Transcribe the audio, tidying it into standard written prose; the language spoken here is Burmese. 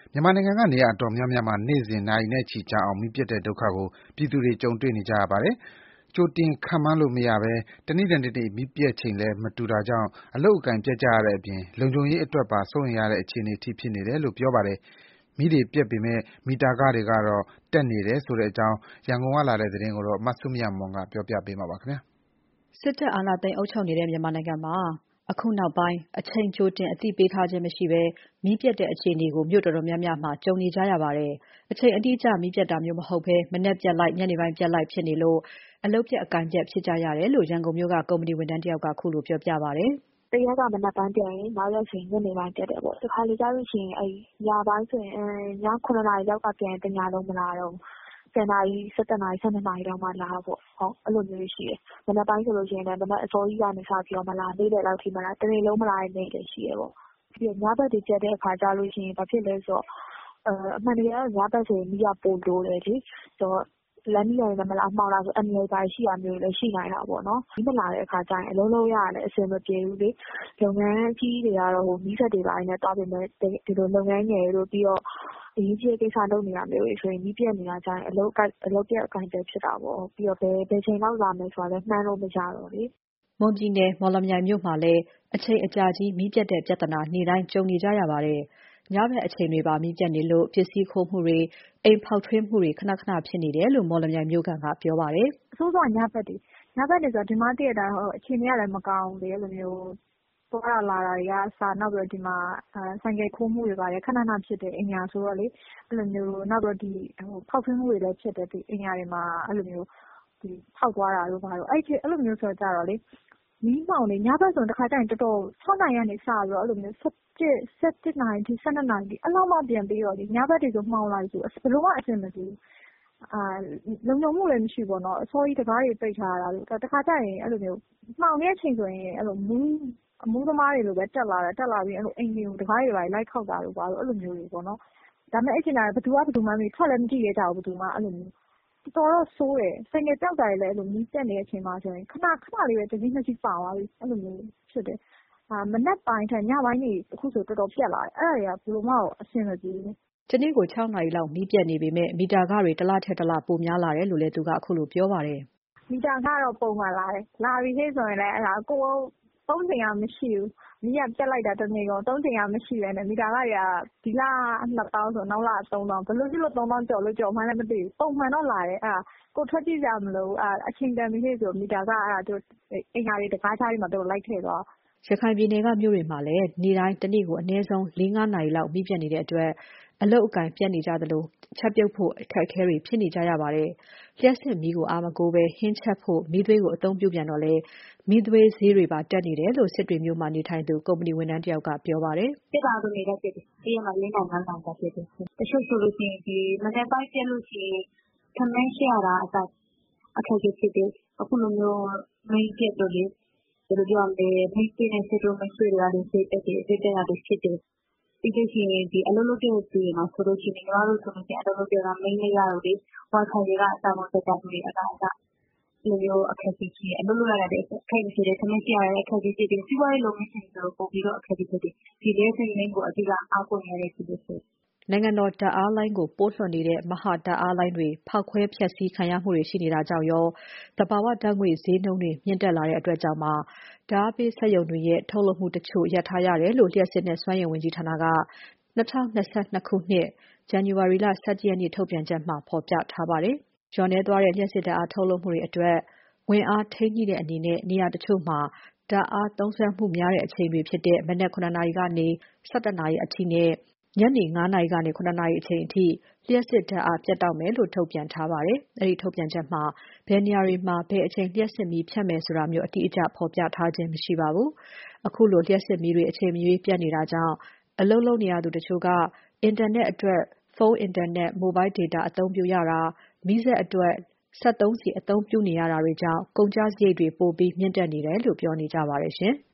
မြန်မာနိုင်ငံကနေရာအတော်များများမှာ နေ့စဉ် နာရီနဲ့ချီကြာအောင် မီးပျက်တဲ့ဒုက္ခကို ပြည်သူတွေ ကြုံတွေ့နေကြရပါတယ်။ ကြိုတင်ခန့်မှန်းလို့မရဘဲ တနေ့ထက်တနေ့ မီးပျက်ချိန်လည်း မတူတာကြောင့် အလုပ်အကိုင် ပျက်ကြရတဲ့အပြင် လုံခြုံရေးအတွက်ပါ စိုးရိမ်ရတဲ့ အခြေအနေအထိ ဖြစ်နေတယ်လို့ ပြောပါတယ်။ မီးတွေပျက်ပေမယ့် မီတာခတွေကတော့ တက်နေတယ်ဆိုတဲ့အကြောင်း ရန်ကုန်ကလာတဲ့သတင်းကို မစုမြတ်မွန်က ပြောပြပါမယ်။ စစ်တပ်အာဏာသိမ်း အုပ်ချုပ်နေတဲ့ မြန်မာနိုင်ငံမှာ အခုနောက်ပိုင်း အချိန်ကြိုတင် အသိပေးထားခြင်းမရှိဘဲ မီးပျက်တဲ့အခြေအနေကို မြို့တော်တော်များများမှာ ကြုံနေကြရပါတယ်။ အချိန်အတိအကျ မီးပျက်တာမျိုးမဟုတ်ဘဲ မနက်ပျက်လိုက် ညနေပိုင်းပျက်လိုက်ဖြစ်နေလို့ အလုပ်ပျက် အကိုင်ပျက်ဖြစ်ကြရတယ်လို့ ရန်ကုန်မြို့က ကုမ္ပဏီဝန်ထမ်းတယောက်က ခုလိုပြောပြပါတယ်။ "တရက်ကမနက်ပိုင်းပျက်ရင် နောက်ရက်ဆိုရင် ညနေပိုင်းပျက်တယ်ပေါ့။ တခါတလေကျလို့ရှိရင် ညပိုင်းဆိုရင် ည ၇ နာရီလောက်ကပျက်ရင် တညလုံးမလာတော့ဘူး။ ၁၀ နာရီ၊ ၁၁ နာရီ၊ ၁၂ နာရီလောက်မှလာပေါ့။ အဲ့လိုမျိုးတွေရှိတယ်။ မနက်ပိုင်းဆိုလို့ရှိရင်လည်း မနက်အစောကြီးကနေစပြီးတော့မလာ၊ နေ့လယ်လောက်ထိမလာ၊ တနေ့လုံးမလာတဲ့နေ့လည်းရှိတယ်ပေါ့။ ပြီးတော့ညဘက်တွေပျက်တဲ့အခါကျလို့ရှိရင် ဘာဖြစ်လဲဆိုတော့ အမှန်တကယ်တော့ ညဘက်ဆိုရင် မီးကပိုလိုတယ်လေ။ လမ်းမီးတိုင်တွေလည်းမလာ၊ မှောင်တာဆို အန္တရာယ်ဘာတွေရှိတာမျိုးတွေလည်း ရှိနိုင်တာပေါ့နော်။ မီးမလာတဲ့အခါကျရင် အလုပ်လုပ်ရတာလည်း အဆင်မပြေဘူးလေ။ လုပ်ငန်းအကြီးကြီးတွေကတော့ မီးစက်တွေဘာတွေနဲ့သွားပေမယ့် ဒီလိုလုပ်ငန်းငယ်တို့ ပြီးတော့အရေးကြီးတဲ့ကိစ္စလုပ်နေတာမျိုးတွေဆိုရင် မီးပျက်နေတာကျရင် အလုပ်ပျက်အကိုင်ပျက်ဖြစ်တာပေါ့။ ပြီးတော့ဘယ်ချိန်လောက်လာမယ်ဆိုတာလည်း မှန်းလို့မရတော့လေ။ " မွန်ပြည်နယ် မော်လမြိုင်မြို့မှာလည်း အချိန်အကြာကြီးမီးပျက်တဲ့ပြဿနာ နေ့တိုင်းကြုံနေကြရပါတယ်။ ညဘက်အချိန်တွေပါ မီးပျက်နေလို့ ပစ္စည်းခိုးမှုတွေ၊ အိမ်ဖောက်ထွင်းမှုတွေ ခဏခဏဖြစ်နေတယ်လို့ မော်လမြိုင်မြို့ခံက ပြောပါတယ်။ "အဆိုးဆုံးကညဘက်တွေဆို ဒီမှာသိတဲ့အတိုင်း အခြေအနေကလည်းမကောင်းဘူးလေ။ အဲ့လိုမျိုးသွားတာလာတာတွေကအစ နောက်ပြီးတော့ဒီမှာဆိုင်ကယ်ခိုးမှုတွေဘာတွေခဏခဏဖြစ်တယ်။ အိမ်ယာဆိုတော့လေ။ အဲ့လိုမျိုးနောက်ပြီးတော့ဖောက်ထွင်းမှုတွေလည်းဖြစ်တယ်။ အိမ်ယာတွေမှာအဲ့လိုမျိုးဖောက်သွားတာတို့ဘာတို့ အဲ့လိုမျိုးဆိုတော့လေ မီးမှောင်လေညဘက်ဆိုတခါကျရင်တော်တော် ၆ နာရီကနေစပြီးတော့ အဲ့လိုမျိုး ၁၁ နာရီထိ ၁၂ နာရီထိ အဲ့လောက်မှပြန်ပြီးတော့လေညဘက်တွေဆိုမှောင်လိုက်ပြီဆို ဘယ်လိုမှအဆင်မပြေဘူး။ လုံခြုံမှုလည်းမရှိဘူးပေါ့နော်။ အစောကြီးတံခါးတွေပိတ်ထားရတာတို့။ တခါကျရင်အဲ့လိုမျိုးမှောင်တဲ့ချိန်ဆိုရင် အဲ့လိုမူးသမားတွေလိုပဲတက်လာပြီးရင် အိမ်တွေကိုတံခါးတွေဘာတွေလိုက်ခေါက်တာတို့ဘာတို့အဲ့လိုမျိုးတွေပေါ့နော်။ ဒါပေမယ့်အဲ့ချိန်ကျရင် ဘယ်သူကဘယ်သူမှန်းမသိဘူး။ ထွက်လည်းမကြည့်ရဲကြဘူးဘယ်သူမှအဲ့လိုမျိုး။ တော်တော်တော့ဆိုးတယ်။ ဆိုင်ကယ်ပျောက်တာတွေလည်းအဲ့လိုမီးပျက်နေတဲ့အချိန်မှာဆိုရင် ခဏလေးပဲ 1 စီး 2 စီးပါသွားပြီ။ အဲ့လိုမျိုးဖြစ်တယ်။ မနက်ပိုင်းထက်ညပိုင်းတွေအခုဆိုတော်တော်ပျက်လာတယ်။ အဲ့ဒါတွေကဘယ်လိုမှကိုအဆင်မပြေဘူး။ " တနေ့ကို ၆ နာရီလောက်မီးပျက်နေပေမယ့် မီတာခတွေ တလထက်တလ ပိုများလာတယ်လို့လည်း သူကခုလိုပြောပါတယ်။ "မီတာခကတော့ပုံမှန်လာတယ်။ လာပြီဟေ့ဆိုရင်လည်း ကိုယ်သုံးချိန်ကမရှိဘူး။ မီးကပျက်လိုက်တာတနေ့ကုန်သုံးချိန်ကမရှိဘဲနဲ့ မီတာခတွေက ဒီလ ၂ သောင်းဆိုနောက်လ 3 သောင်းဘယ်လိုဖြစ်လို့ 3 သောင်းကျော်လို့ကျော်မှန်းလည်းမသိဘူး။ ပုံမှန်တော့လာတယ်။ ကိုယ်ထွက်ကြည့်စရာမလိုဘူး။ အချိန်တန်ပြီဟေ့ဆိုမီတာခအိမ်ယာတွေတံခါးကြားတွေမှာသူတို့လိုက်ထည့်သွားတာ။" ရခိုင်ပြည်နယ်က မြို့တွေမှာလည်း နေ့တိုင်း တနေ့ကို အနည်းဆုံး ၄-၅ နာရီလောက် မီးပျက်နေတဲ့အတွက် အလုပ်အကိုင်ပျက်နေကြသလို ချက်ပြုတ်ဖို့ အခက်အခဲတွေဖြစ်နေကြရပါတယ်။ လျှပ်စစ်မီးကို အားမကိုးဘဲ ဟင်းချက်ဖို့ မီးသွေးကိုအသုံးပြုပြန်တော့လည်း မီးသွေးဈေးတွေပါတက်နေတယ်လို့ စစ်တွေမြို့မှာနေထိုင်သူ ကုမ္ပဏီဝန်ထမ်းတယောက်ကပြောပါတယ်။ "ပျက်တာဆိုနေ့တိုင်းပျက်တယ်။ တရက်မှာ 4 နာရီ 5 နာရီလောက်ပျက်တယ်။ တချို့ဆိုလို့ရှိရင်မနက်ပိုင်းပျက်လို့ရှိရင် ထမင်းချက်ရတာကအစအခက်အခဲဖြစ်တယ်။ အခုလိုမျိုးမီးပျက်တော့လေ ဘယ်လိုပြောရမလဲ မီးသွေးနဲ့ချက်ဖို့မီးသွေးတွေကလည်းဈေးတက်တယ်။ ဈေးတက်တာတွေဖြစ်တယ်။ ပြီးလို့ရှိရင်အလုပ်လုပ်တဲ့သူတွေမှာဆိုလို့ရှိရင် ညီမတို့ဆိုလို့ရှိရင်အလုပ်လုပ်တဲ့ကမီးမရတော့လေ Wi-Fi တွေကအစ တက်တာတွေကအစ အဲ့လိုမျိုးအခက်အခဲရှိတယ်။ အလုပ်လုပ်ရတာလည်းအခက်အခဲဖြစ်တယ်။ ထမင်းချက်ရတာလည်းအခက်အခဲဖြစ်တယ်။ စီးပွားရေးလုပ်ငန်းရှင်တွေဆိုပိုပြီးတော့အခက်အခဲဖြစ်တယ်။ ဒီလျှပ်စစ်မီးကိုအဓိကအားကိုးနေရတဲ့သူတွေဆို။ " နိုင်ငံတော်ဓာတ်အားလိုင်းကို ပို့လွှတ်နေတဲ့ မဟာဓာတ်အားလိုင်းတွေ ဖောက်ခွဲဖျက်ဆီးခံရမှုတွေရှိနေတာကြောင့်ရော သဘာဝဓာတ်ငွေ့ဈေးနှုန်းတွေမြင့်တက်လာတဲ့အတွက်ကြောင့်ပါ ဓာတ်အားပေးစက်ရုံတွေရဲ့ ထုတ်လုပ်မှုတချို့ရပ်ထားရတယ်လို့ လျှပ်စစ်နဲ့စွမ်းအင်ဝန်ကြီးဌာနက ၂၀၂၂ ခုနှစ် ဇန်နဝါရီလ ၁၁ ရက်နေ့ထုတ်ပြန်ချက်မှာ ဖော်ပြထားပါတယ်။ လျော့နည်းသွားတဲ့ လျှပ်စစ်ဓာတ်အားထုတ်လုပ်မှုတွေအတွက် ဝန်အားထိန်းညှိတဲ့အနေနဲ့ နေရာတချို့မှာ ဓာတ်အားသုံးစွဲမှုများတဲ့အချိန်တွေဖြစ်တဲ့ မနက် ၇ နာရီကနေ ၁၁ နာရီအထိနဲ့ ညနေ ၅ နာရီကနေ ၇ နာရီအချိန်အထိ လျှပ်စစ်ဓာတ်အားပြတ်တောက်မယ်လို့ ထုတ်ပြန်ထားပါတယ်။ အဲဒီထုတ်ပြန်ချက်မှာ ဘယ်နေရာတွေမှာ ဘယ်အချိန်လျှပ်စစ်မီးဖြတ်မယ်ဆိုတာမျိုး အတိအကျဖော်ပြထားခြင်းမရှိပါဘူး။ ခုလိုလျှပ်စစ်မီးတွေ အချိန်မရွေးပြတ်နေတာကြောင့် အလုပ်လုပ်နေရသူတချို့က အင်တာနက်အတွက် ဖုန်းအင်တာနက်၊ Mobile data အသုံးပြုရတာ၊ မီးစက်အတွက် စက်သုံးဆီအသုံးပြုနေရတာတွေကြောင့် ကုန်ကျစရိတ်တွေပိုပြီးမြင့်တက်နေတယ်လို့ ပြောနေကြပါတယ်ရှင်။